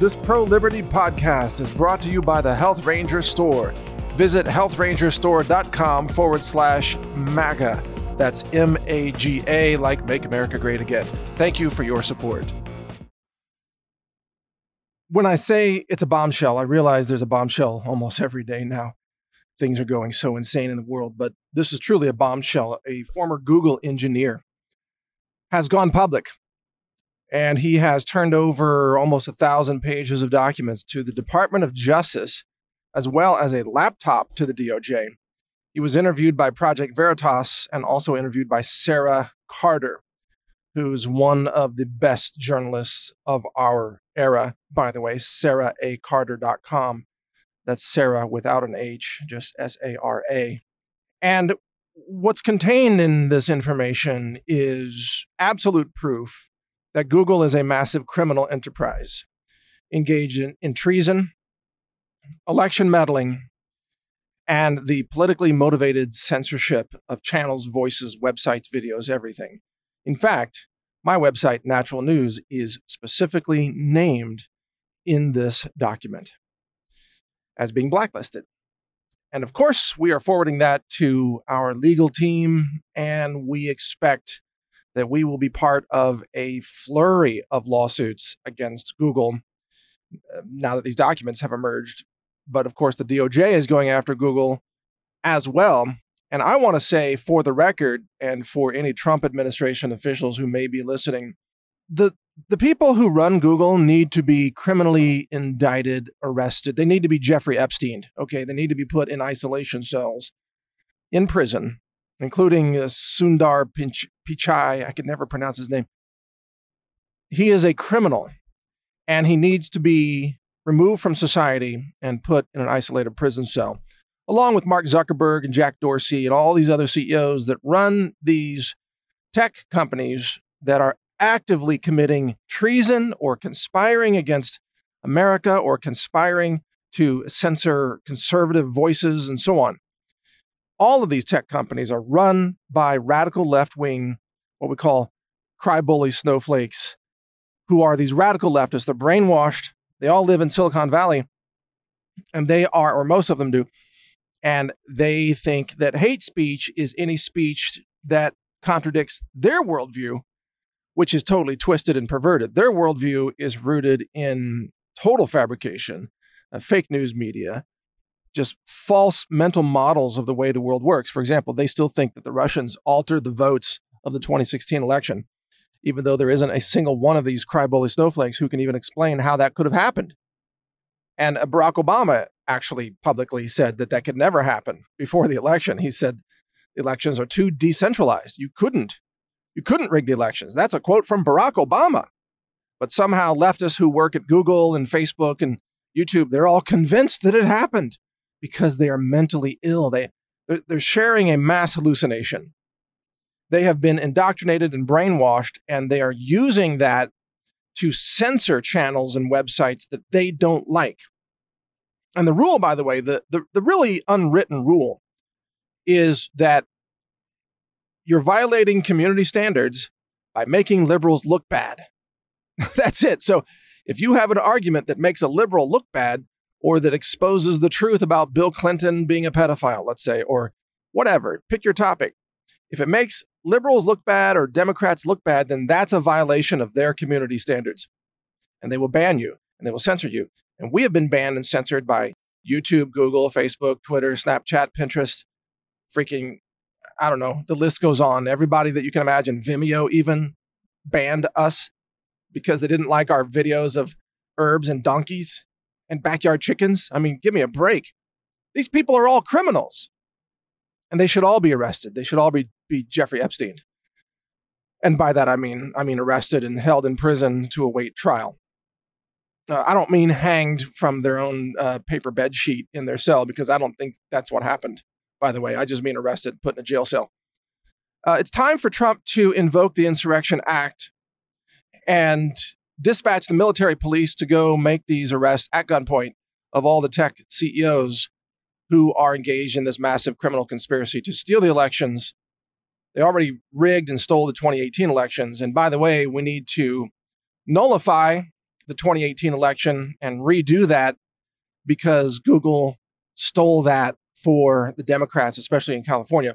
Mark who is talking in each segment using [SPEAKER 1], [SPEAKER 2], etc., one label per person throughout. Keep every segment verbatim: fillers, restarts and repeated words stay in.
[SPEAKER 1] This pro-liberty podcast is brought to you by the Health Ranger Store. Visit health ranger store dot com forward slash MAGA. That's M A G A, like Make America Great Again. Thank you for your support. When I say it's a bombshell, I realize there's a bombshell almost every day now. Things are going so insane in the world, but this is truly a bombshell. A former Google engineer has gone public, and he has turned over almost a thousand pages of documents to the Department of Justice, as well as a laptop to the D O J. He was interviewed by Project Veritas and also interviewed by Sarah Carter, who's one of the best journalists of our era, by the way, sarah a carter dot com. That's Sarah without an H, just S A R A. And what's contained in this information is absolute proof that Google is a massive criminal enterprise engaged in, in treason, election meddling, and the politically motivated censorship of channels, voices, websites, videos, everything. In fact, my website, Natural News, is specifically named in this document as being blacklisted. And of course, we are forwarding that to our legal team, and we expect that we will be part of a flurry of lawsuits against Google uh, now that these documents have emerged. But of course, the D O J is going after Google as well. And I want to say, for the record, and for any Trump administration officials who may be listening, the the people who run Google need to be criminally indicted, arrested. They need to be Jeffrey Epstein. Okay, they need to be put in isolation cells in prison, including uh, Sundar Pinch- Pichai. I could never pronounce his name. He is a criminal, and he needs to be removed from society and put in an isolated prison cell, along with Mark Zuckerberg and Jack Dorsey and all these other C E Os that run these tech companies that are actively committing treason or conspiring against America or conspiring to censor conservative voices and so on. All of these tech companies are run by radical left-wing, what we call cry-bully snowflakes, who are these radical leftists. They're brainwashed. They all live in Silicon Valley, and they are, or most of them do, and they think that hate speech is any speech that contradicts their worldview, which is totally twisted and perverted. Their worldview is rooted in total fabrication, uh, fake news media, just false mental models of the way the world works. For example, they still think that the Russians altered the votes of the twenty sixteen election, even though there isn't a single one of these cry-bully snowflakes who can even explain how that could have happened. And uh, Barack Obama actually publicly said that that could never happen before the election. He said elections are too decentralized. You couldn't. You couldn't rig the elections. That's a quote from Barack Obama. But somehow leftists who work at Google and Facebook and YouTube, they're all convinced that it happened because they are mentally ill. They, they're sharing a mass hallucination. They have been indoctrinated and brainwashed, and they are using that to censor channels and websites that they don't like. And the rule, by the way, the, the, the really unwritten rule is that you're violating community standards by making liberals look bad. That's it. So if you have an argument that makes a liberal look bad, or that exposes the truth about Bill Clinton being a pedophile, let's say, or whatever, pick your topic. If it makes liberals look bad or Democrats look bad, then that's a violation of their community standards. And they will ban you and they will censor you. And we have been banned and censored by YouTube, Google, Facebook, Twitter, Snapchat, Pinterest, freaking, I don't know, the list goes on. Everybody that you can imagine, Vimeo even banned us because they didn't like our videos of herbs and donkeys and backyard chickens. I mean, give me a break. These people are all criminals. And they should all be arrested. They should all be, be Jeffrey Epstein. And by that, I mean, I mean arrested and held in prison to await trial. Uh, I don't mean hanged from their own uh, paper bed sheet in their cell, because I don't think that's what happened, by the way. I just mean arrested, put in a jail cell. Uh, it's time for Trump to invoke the Insurrection Act and dispatch the military police to go make these arrests at gunpoint of all the tech C E Os who are engaged in this massive criminal conspiracy to steal the elections. They already rigged and stole the twenty eighteen elections. And by the way, we need to nullify the twenty eighteen election and redo that because Google stole that for the Democrats, especially in California.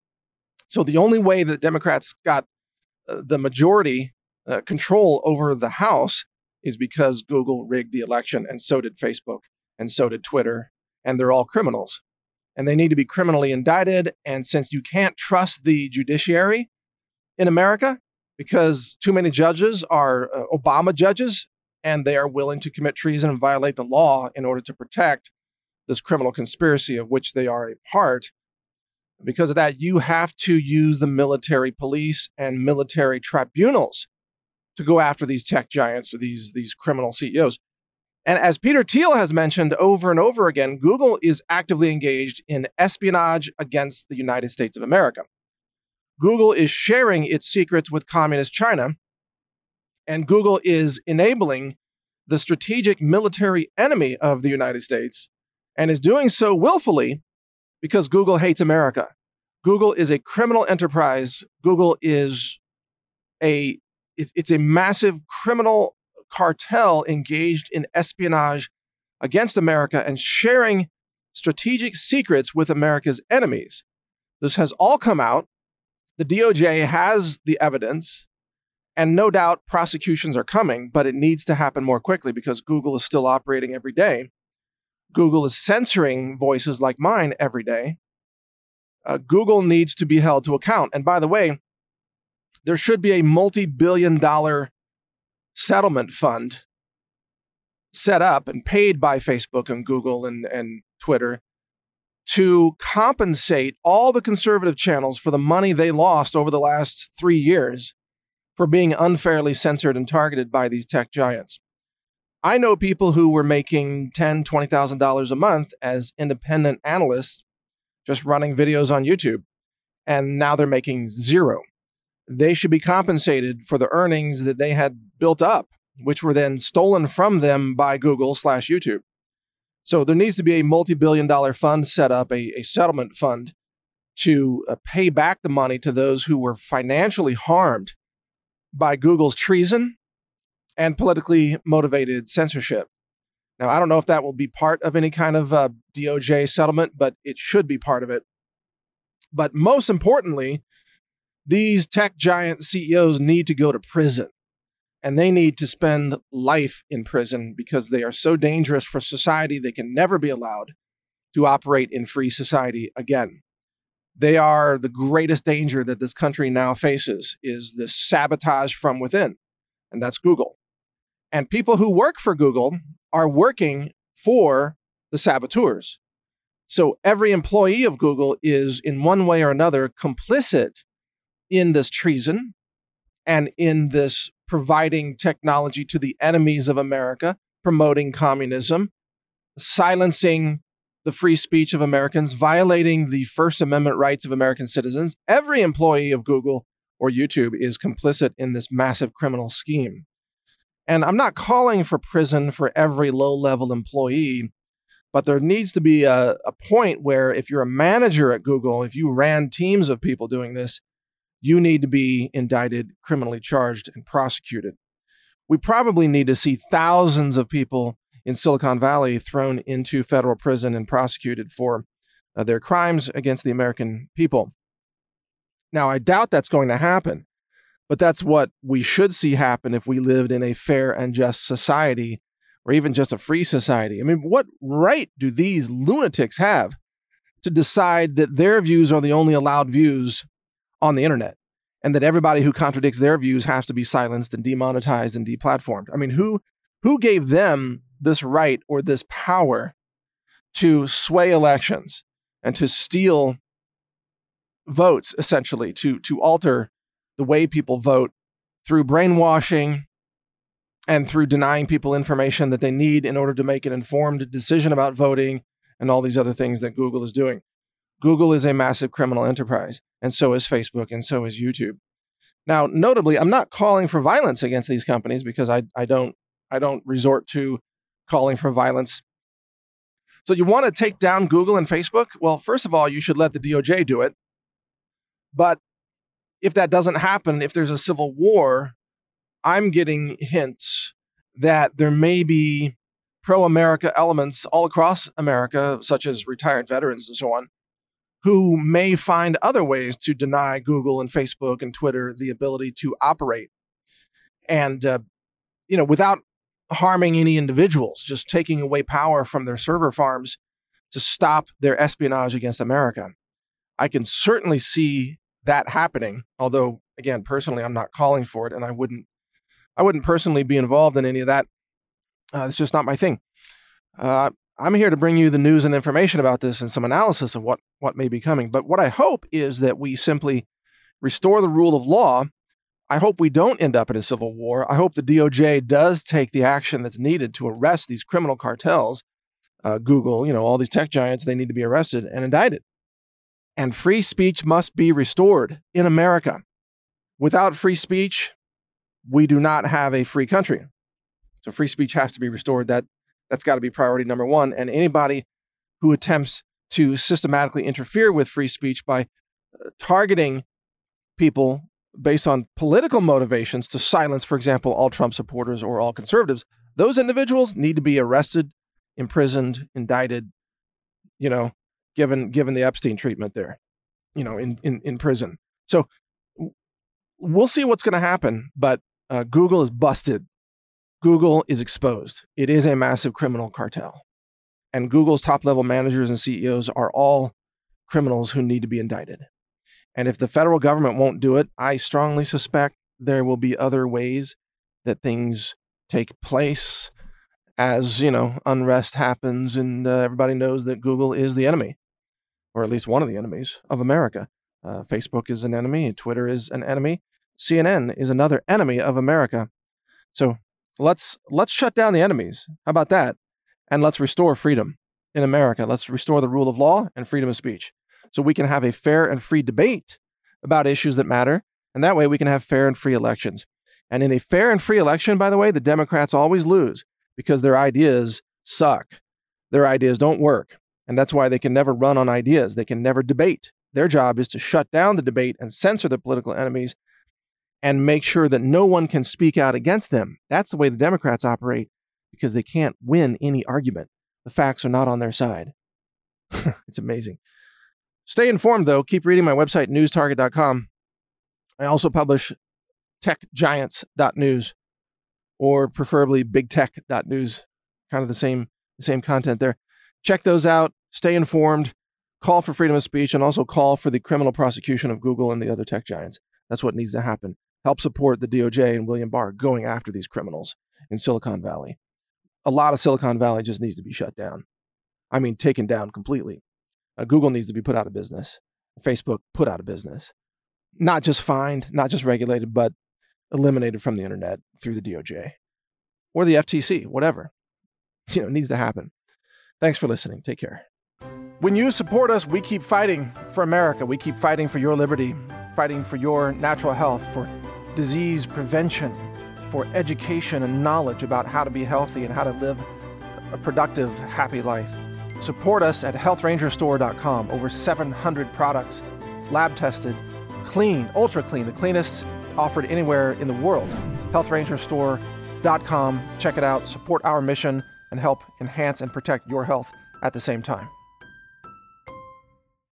[SPEAKER 1] So the only way that Democrats got uh, the majority uh, control over the House is because Google rigged the election, and so did Facebook, and so did Twitter, and they're all criminals. And they need to be criminally indicted. And since you can't trust the judiciary in America, because too many judges are uh, Obama judges, and they are willing to commit treason and violate the law in order to protect this criminal conspiracy of which they are a part. Because of that, you have to use the military police and military tribunals to go after these tech giants, or these, these criminal C E Os. And as Peter Thiel has mentioned over and over again, Google is actively engaged in espionage against the United States of America. Google is sharing its secrets with communist China, and Google is enabling the strategic military enemy of the United States, and is doing so willfully because Google hates America. Google is a criminal enterprise. Google is a, it's a massive criminal cartel engaged in espionage against America and sharing strategic secrets with America's enemies. This has all come out. The D O J has the evidence, and no doubt prosecutions are coming, but it needs to happen more quickly because Google is still operating every day. Google is censoring voices like mine every day. Uh, Google needs to be held to account. And by the way, there should be a multi-billion dollar settlement fund set up and paid by Facebook and Google and, and Twitter to compensate all the conservative channels for the money they lost over the last three years for being unfairly censored and targeted by these tech giants. I know people who were making ten thousand dollars, twenty thousand dollars a month as independent analysts just running videos on YouTube, and now they're making zero. They should be compensated for the earnings that they had built up, which were then stolen from them by Google slash YouTube. So there needs to be a multi-billion dollar fund set up, a, a settlement fund, to uh, pay back the money to those who were financially harmed by Google's treason and politically motivated censorship. Now, I don't know if that will be part of any kind of uh, D O J settlement, but it should be part of it. But most importantly, these tech giant C E Os need to go to prison, and they need to spend life in prison because they are so dangerous for society. They can never be allowed to operate in free society again. They are the greatest danger that this country now faces, is this sabotage from within, and that's Google. And people who work for Google are working for the saboteurs. So every employee of Google is in one way or another complicit in this treason and in this providing technology to the enemies of America, promoting communism, silencing the free speech of Americans, violating the First Amendment rights of American citizens. Every employee of Google or YouTube is complicit in this massive criminal scheme. And I'm not calling for prison for every low-level employee, but there needs to be a, a point where if you're a manager at Google, if you ran teams of people doing this, you need to be indicted, criminally charged, and prosecuted. We probably need to see thousands of people in Silicon Valley thrown into federal prison and prosecuted for uh, their crimes against the American people. Now, I doubt that's going to happen, but that's what we should see happen if we lived in a fair and just society, or even just a free society. I mean, what right do these lunatics have to decide that their views are the only allowed views on the internet, and that everybody who contradicts their views has to be silenced and demonetized and deplatformed? I mean, who who gave them this right or this power to sway elections and to steal votes, essentially, to, to alter the way people vote through brainwashing and through denying people information that they need in order to make an informed decision about voting and all these other things that Google is doing? Google is a massive criminal enterprise, and so is Facebook, and so is YouTube. Now, notably, I'm not calling for violence against these companies because I, I don't I don't resort to calling for violence. So you want to take down Google and Facebook? Well, first of all, you should let the D O J do it. But if that doesn't happen, if there's a civil war, I'm getting hints that there may be pro-America elements all across America, such as retired veterans and so on, who may find other ways to deny Google and Facebook and Twitter the ability to operate. And, uh, you know, without harming any individuals, just taking away power from their server farms to stop their espionage against America. I can certainly see that happening, although, again, personally, I'm not calling for it, and I wouldn't I wouldn't personally be involved in any of that. Uh, it's just not my thing. Uh, I'm here to bring you the news and information about this and some analysis of what, what may be coming. But what I hope is that we simply restore the rule of law. I hope we don't end up in a civil war. I hope the D O J does take the action that's needed to arrest these criminal cartels. Uh, Google, you know, all these tech giants, they need to be arrested and indicted. And free speech must be restored in America. Without free speech, we do not have a free country. So free speech has to be restored. That, that's got to be priority number one. And anybody who attempts to systematically interfere with free speech by uh, targeting people based on political motivations to silence, for example, all Trump supporters or all conservatives, those individuals need to be arrested, imprisoned, indicted, you know, given given the Epstein treatment there, you know, in, in, in prison. So we'll see what's going to happen, but uh, Google is busted. Google is exposed. It is a massive criminal cartel. And Google's top-level managers and C E Os are all criminals who need to be indicted. And if the federal government won't do it, I strongly suspect there will be other ways that things take place as, you know, unrest happens and uh, everybody knows that Google is the enemy, or at least one of the enemies of America. Uh, Facebook is an enemy, Twitter is an enemy, C N N is another enemy of America. So let's let's shut down the enemies. How about that? And let's restore freedom in America. Let's restore the rule of law and freedom of speech so we can have a fair and free debate about issues that matter. And that way we can have fair and free elections. And in a fair and free election, by the way, the Democrats always lose because their ideas suck. Their ideas don't work. And that's why they can never run on ideas. They can never debate. Their job is to shut down the debate and censor the political enemies and make sure that no one can speak out against them. That's the way the Democrats operate because they can't win any argument. The facts are not on their side. It's amazing. Stay informed, though. Keep reading my website, news target dot com. I also publish tech giants dot news, or preferably big tech dot news. Kind of the same, the same content there. Check those out. Stay informed. Call for freedom of speech and also call for the criminal prosecution of Google and the other tech giants. That's what needs to happen. Help support the D O J and William Barr going after these criminals in Silicon Valley. A lot of Silicon Valley just needs to be shut down. I mean, taken down completely. Uh, Google needs to be put out of business. Facebook put out of business. Not just fined, not just regulated, but eliminated from the internet through the D O J or the F T C, whatever. You know, it needs to happen. Thanks for listening. Take care. When you support us, we keep fighting for America. We keep fighting for your liberty, fighting for your natural health, for disease prevention, for education and knowledge about how to be healthy and how to live a productive, happy life. Support us at health ranger store dot com. Over seven hundred products, lab tested, clean, ultra clean, the cleanest offered anywhere in the world. health ranger store dot com. Check it out, support our mission, and help enhance and protect your health at the same time.